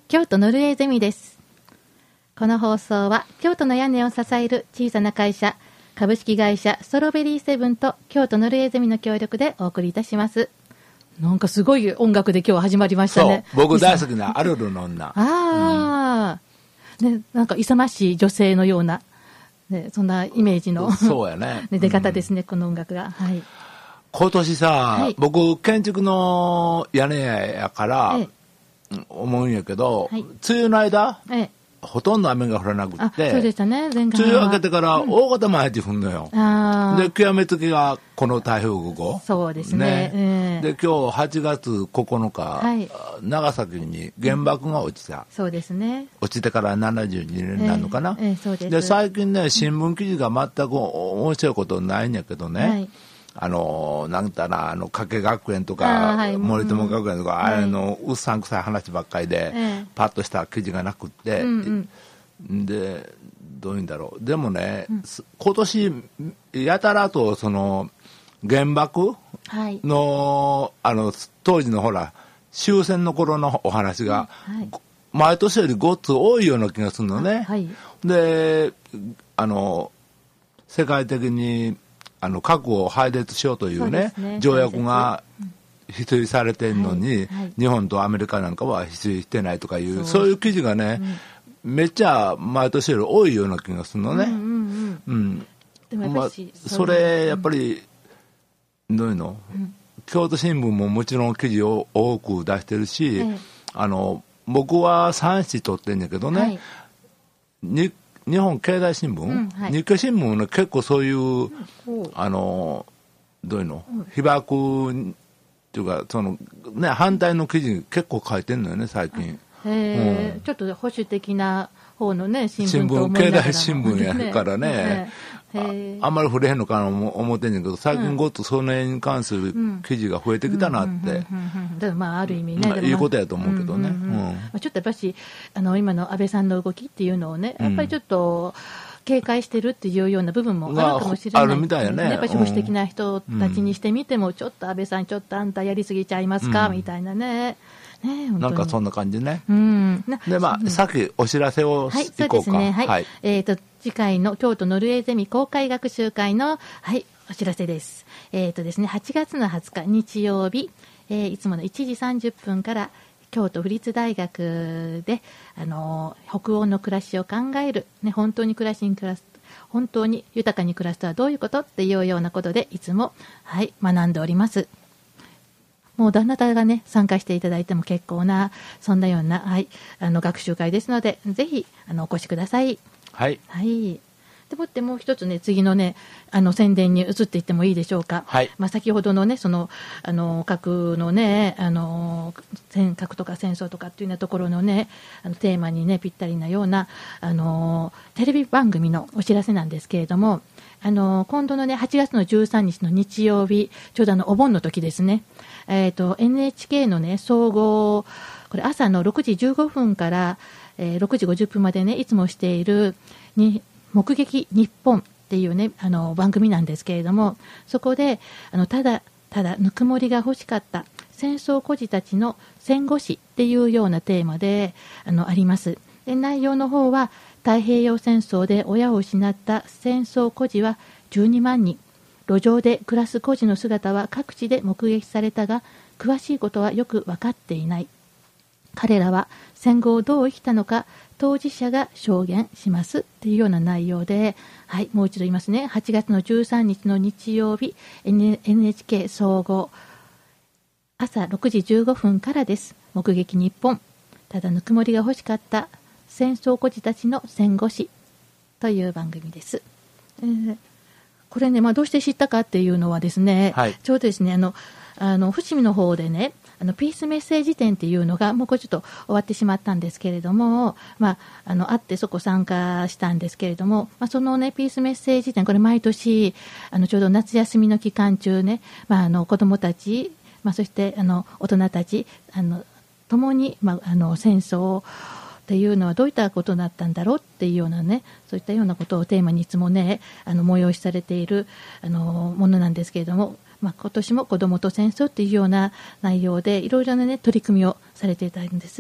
京都ノルウェーゼミです。この放送は京都の屋根を支える小さな会社株式会社ストロベリーセブンと京都ノルウェーゼミの協力でお送りいたします。なんかすごい音楽で今日始まりましたね。 そう、僕大好きなアルルの女。 ね、なんか勇ましい女性のような、ね、そんなイメージのそうやねね、出方ですね、この音楽が。はい、 今年さ、 はい、 僕建築の屋根やから、思うんやけど、はい、梅雨の間、ほとんど雨が降らなくって、 そうでしたね、前回梅雨明けてから大型毎日降るのよ。で、極めつきがこの台風5号。 そうですね。 で、今日8月9日、はい、長崎に原爆が落ちた。 そうですね。 落ちてから72年になるのかな。 そうです。 で、最近ね、新聞記事が全く面白いことないんやけどね。はい、なんだな、加計学園とか、森友学園とか、うっさんくさい話ばっかりで、パッとした記事がなくって、で、どういうんだろう。でもね、今年、やたらと、原爆の、当時のほら、終戦の頃のお話が、毎年よりごっつ多いような気がするのね。で、世界的に、核を廃絶しようというね、条約が否定されてるのに、日本とアメリカなんかは否定してないとかいう、そういう記事がね、めっちゃ毎年より多いような気がするのね。それ、やっぱり、どういうの、京都新聞ももちろん記事を多く出してるし、僕は3紙取ってんだけどね、日本経済新聞、日経新聞ね、結構そういう、どういうの、被爆っていうか、反対の記事結構書いてんのよね、最近。 ちょっと保守的な方のね、新聞と思いながら経済新聞やからね、あんまり触れへんのかな思ってんねんけど、最近ごっとその辺に関する記事が増えてきたなって。 ある意味ね、 いいことやと思うけどね。 ちょっとやっぱし、今の安倍さんの動きっていうのをね、やっぱりちょっと、警戒してるっていうような部分もあるかもしれない。 あるみたいやね。 やっぱり保守的な人たちにしてみても、ちょっと安倍さん、ちょっとあんたやりすぎちゃいますか、みたいなね。 なんかそんな感じね。で、さっきお知らせをいこうか。 はい。次回の京都ノルウェーゼミ公開学習会の、お知らせです。ですね、8月の20日日曜日、いつもの1時30分から京都府立大学で、北欧の暮らしを考える、ね、本当に本当に豊かに暮らすとはどういうことっていうようなことで、いつも、学んでおります。もうどなたがね、参加していただいても結構な、そんなような、学習会ですので、ぜひ、お越しください。 はい。 でもってもう一つね、次のね、宣伝に移っていってもいいでしょうか。先ほどのね、核のね、核とか戦争とかっていうようなところのね、テーマにね、ぴったりなような、テレビ番組のお知らせなんですけれども、今度のね、8月の13日の日曜日、ちょうどお盆の時ですね、NHK のね、総合、これ朝の6時15分から、6時50分までね、いつもしている目撃日本っていうね、番組なんですけれども、そこで、ただぬくもりが欲しかった戦争孤児たちの戦後史っていうようなテーマで、あります。で、内容の方は、太平洋戦争で親を失った戦争孤児は12万人。路上で暮らす孤児の姿は各地で目撃されたが、詳しいことはよく分かっていない。彼らは戦後をどう生きたのか、当事者が証言しますっていうような内容で、もう一度言いますね。8月の13日の日曜日、NHK 総合、朝6時15分からです。目撃日本。ただぬくもりが欲しかった戦争孤児たちの戦後史という番組です。これね、どうして知ったかっていうのはですね、ちょうどですね、伏見の方でね、ピースメッセージ展っていうのがもうこれちょっと終わってしまったんですけれども、あってそこ参加したんですけれども、そのね、ピースメッセージ展、これ毎年、ちょうど夏休みの期間中ね、子どもたち、そして大人たち、共に、戦争っていうのはどういったことだったんだろうっていうようなね、そういったようなことをテーマにいつもね、催しされているものなんですけれども、今年も子どもと戦争っていうような内容でいろいろなね、取り組みをされていたんです。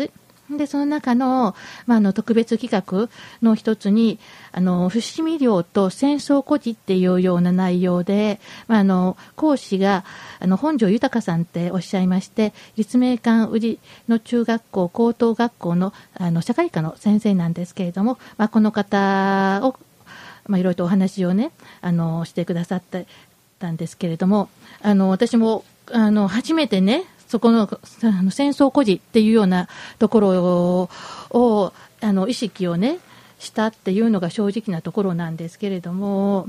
でその中の、特別企画の一つに伏見寮と戦争孤児っていうような内容で、講師が本庄豊さんっておっしゃいまして、立命館宇治の中学校高等学校の社会科の先生なんですけれども、この方を、いろいろとお話をねしてくださったんですけれども、私も初めてねそこの戦争孤児っていうようなところを意識をねしたっていうのが正直なところなんですけれども、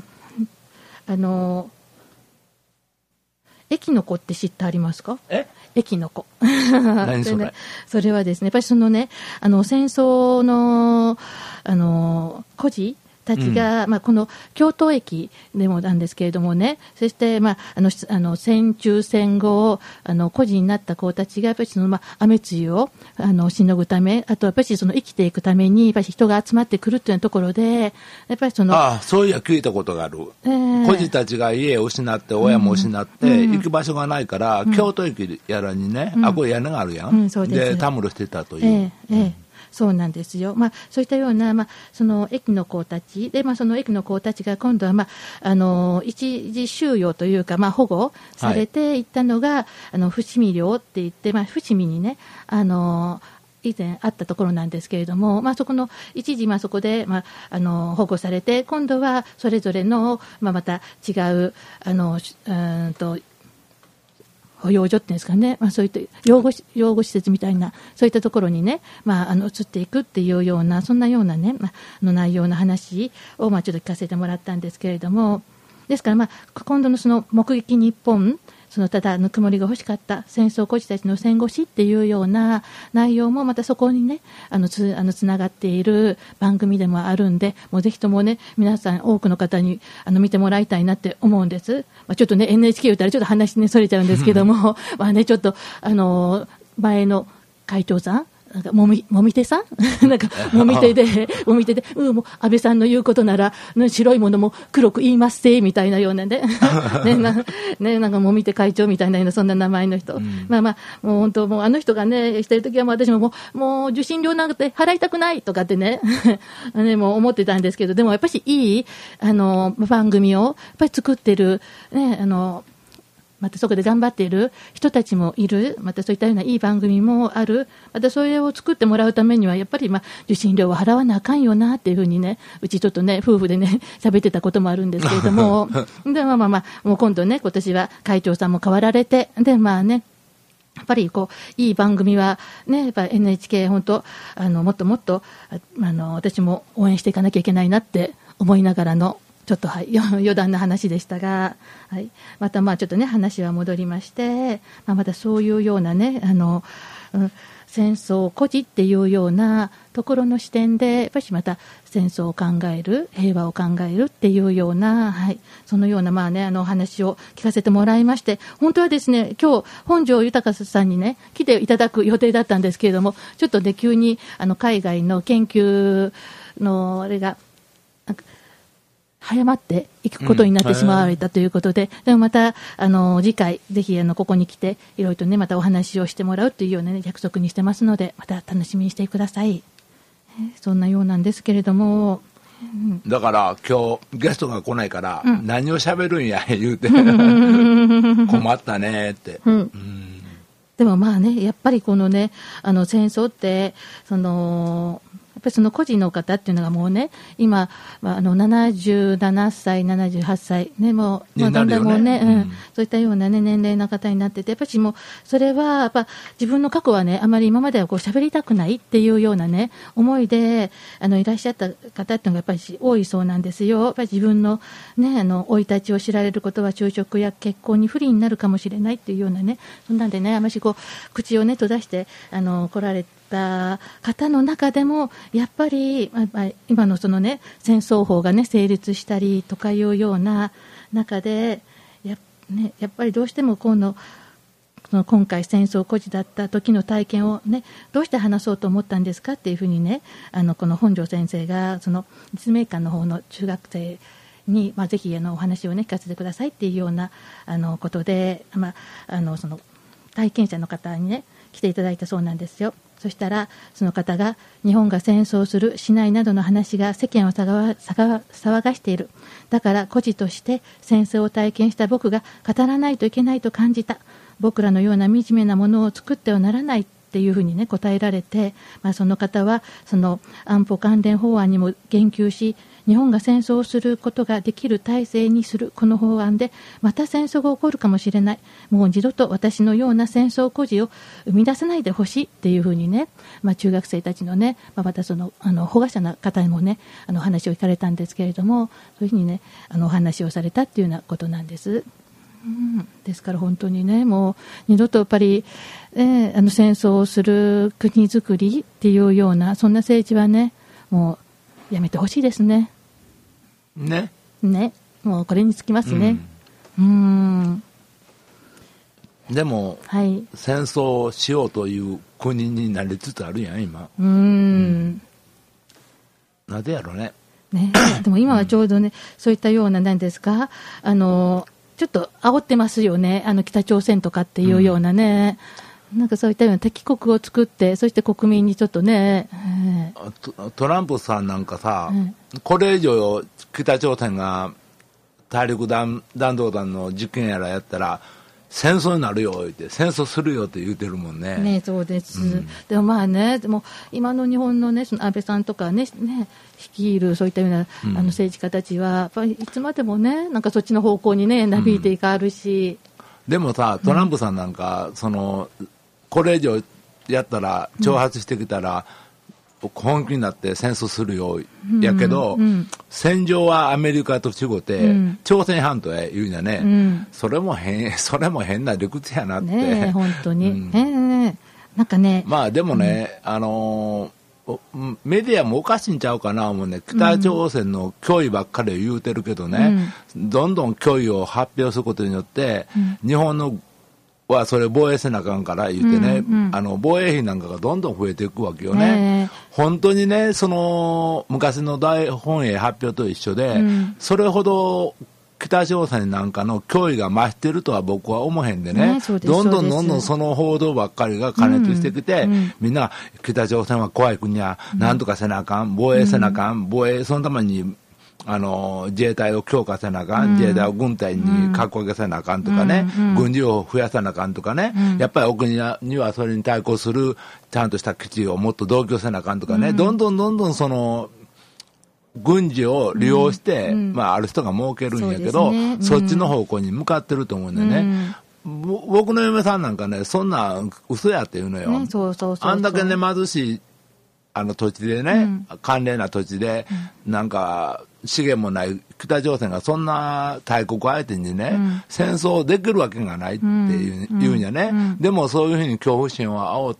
駅の子って知ってありますか？駅の子何それそれはですね、やっぱりそのね戦争の孤児たちが、この京都駅でもなんですけれどもね、そして、戦中戦後孤児になった子たちがやっぱりその、雨露をしのぐため、あとやっぱりその生きていくためにやっぱり人が集まってくるというところで、やっぱりそのそういや聞いたことがある、孤児たちが家を失って親も失って、行く場所がないから、京都駅やらにね、これ屋根があるやん、でたむろしてたという、 そうなんですよ。そういったような、その駅の子たちで、その駅の子たちが今度は、一時収容というか、保護されていったのが、伏見寮って言って、伏見にね、以前あったところなんですけれども、そこの一時、そこで、保護されて、今度はそれぞれの、また違う保養所っていうんですかね、そういった養護施設みたいな、そういったところにね、移っていくっていうような、そんなようなね、内容の話をちょっと聞かせてもらったんですけれども、ですから、今度のその目撃日本、そのただぬくもりが欲しかった戦争孤児たちの戦後史っていうような内容もまたそこにねつながっている番組でもあるんで、もうぜひともね皆さん多くの方に見てもらいたいなって思うんです。ちょっとね NHK 言ったらちょっと話ねそれちゃうんですけどもちょっと前の会長さんもみ手さんなんかもみ手でもう安倍さんの言うことなら、白いものも黒く言いますせみたいなようなねなんかもみ手会長みたいなそんな名前の人、もう本当もう人がねしてるときは私ももう受信料なんて払いたくないとかってねもう思ってたんですけど、でもやっぱりいい番組をやっぱり作ってるねまたそこで頑張っている人たちもいる、またそういったようないい番組もある、またそれを作ってもらうためにはやっぱり受信料は払わなあかんよなっていうふうにね、うちちょっとね夫婦でね喋ってたこともあるんですけれどもでもう今度ね今年は会長さんも変わられて、でやっぱりいい番組はね、やっぱ NHK 本当もっともっと私も応援していかなきゃいけないなって思いながらのちょっと余談の話でしたが、またちょっとね話は戻りまして、またそういうようなね戦争孤児っていうようなところの視点でやっぱりまた戦争を考える、平和を考えるっていうような、そのような話を聞かせてもらいまして、本当はですね今日本庄豊さんにね来ていただく予定だったんですけれども、ちょっとね急に海外の研究のあれが早まっていくことになってしまわれたということで、でもまた次回ぜひここに来ていろいろとねまたお話をしてもらうというような、約束にしてますので、また楽しみにしてください。そんなようなんですけれども、 だから今日ゲストが来ないから、何を喋るんや言うて困ったねって、 でもやっぱりこのね戦争ってやっぱりその孤児の方っていうのがもうね今、77歳78歳ね、もうだんだんもうね、そういったようなね年齢の方になってて、やっぱりもうそれはやっぱ自分の過去はねあまり今までは喋りたくないっていうようなね思いでいらっしゃった方っていうのがやっぱり多いそうなんですよ。やっぱり自分のね生い立ちを知られることは就職や結婚に不利になるかもしれないっていうようなね、そんなんでねあまり口をね閉ざして来られた方の中でもやっぱり、今のそのね戦争法がね成立したりとかいうような中でやっぱりどうしても今回戦争孤児だった時の体験をねどうして話そうと思ったんですかっていうふうにねこの本庄先生がその立命館の方の中学生に、ぜひお話をね聞かせてくださいっていうようなことで、その体験者の方にね来ていただいたそうなんですよ。そしたらその方が、日本が戦争するしないなどの話が世間を騒がしている。だから孤児として戦争を体験した僕が語らないといけないと感じた。僕らのような惨めなものを作ってはならないっていうふうにね答えられて、その方はその安保関連法案にも言及し、日本が戦争をすることができる体制にするこの法案でまた戦争が起こるかもしれない。もう二度と私のような戦争孤児を生み出さないでほしいっていうふうにね、中学生たちのね、またその保護者の方にもね話を聞かれたんですけれども、そういうふうにねお話をされたっていうようなことなんです。ですから本当にね、もう二度とやっぱり、戦争をする国づくりっていうようなそんな政治はねもうやめてほしいですね。 ね、 もうこれにつきますね。 でも、戦争をしようという国になりつつあるやん今。なぜやろね。 でも今はちょうどね、そういったような何ですか、ちょっと煽ってますよね、北朝鮮とかっていうようなね、なんかそういったような敵国を作って、そして国民にちょっとね、 トランプさんなんかさ、これ以上北朝鮮が大陸弾道弾の実験やらやったら戦争になるよって、戦争するよって言うてるもんね。 そうです、でもでも今の日本のね、その安倍さんとかね、率いるそういったような、政治家たちはやっぱりいつまでもね、なんかそっちの方向にねなびいていかあるし、 でもさ、トランプさんなんか、これ以上やったら挑発してきたら、本気になって戦争するよ、やけど、戦場はアメリカと違って、朝鮮半島へ言うんやね、それも変な理屈やなって。 本当に。なんかね。 でもね、メディアもおかしいんちゃうかな思うね。北朝鮮の脅威ばっかり言うてるけどね、どんどん脅威を発表することによって、日本のはそれ防衛せなあかんから言うてね、防衛費なんかがどんどん増えていくわけよね。本当にね、昔の大本営発表と一緒で、それほど北朝鮮なんかの脅威が増してるとは僕は思えへんでね、どんどんその報道ばっかりが過熱してきて、みんな北朝鮮は怖い国や、なんとかせなあかん、防衛せなあかん、そのために自衛隊を強化せなあかん、自衛隊を軍隊に格上げせなあかんとかね、軍事を増やさなあかんとかね、やっぱりお国にはそれに対抗するちゃんとした基地をもっと同居せなあかんとかね、どんどんその軍事を利用して、ある人が儲けるんやけど、そっちの方向に向かってると思うんだよね。僕の嫁さんなんかね、そんな嘘やって言うのよ。あんだけね、貧しい土地でね、寒冷な土地で、なんか資源もない北朝鮮がそんな大国相手にね、戦争できるわけがないって言うんやね。でもそういうふうに恐怖心を煽って、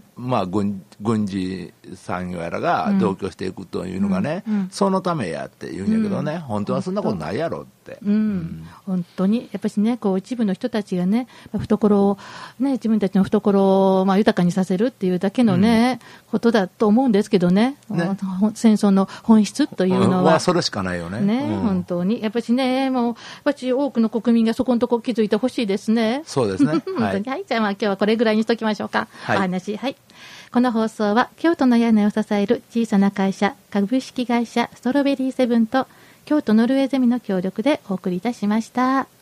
軍事産業やらが同居していくというのがね、そのためやって言うんやけどね、本当はそんなことないやろって。 本当にやっぱりね、一部の人たちがね、懐をね、自分たちの懐を豊かにさせるっていうだけのね、ことだと思うんですけどね、戦争の本質というのはそれしかないよね。 本当にやっぱりね、もうやっぱり多くの国民がそこのところ気づいてほしいですね。 そうですね。 はい、じゃあ今日はこれぐらいにしときましょうか。お話。この放送は京都の屋根を支える小さな会社株式会社ストロベリーセブンと京都ノルウェーゼミの協力でお送りいたしました。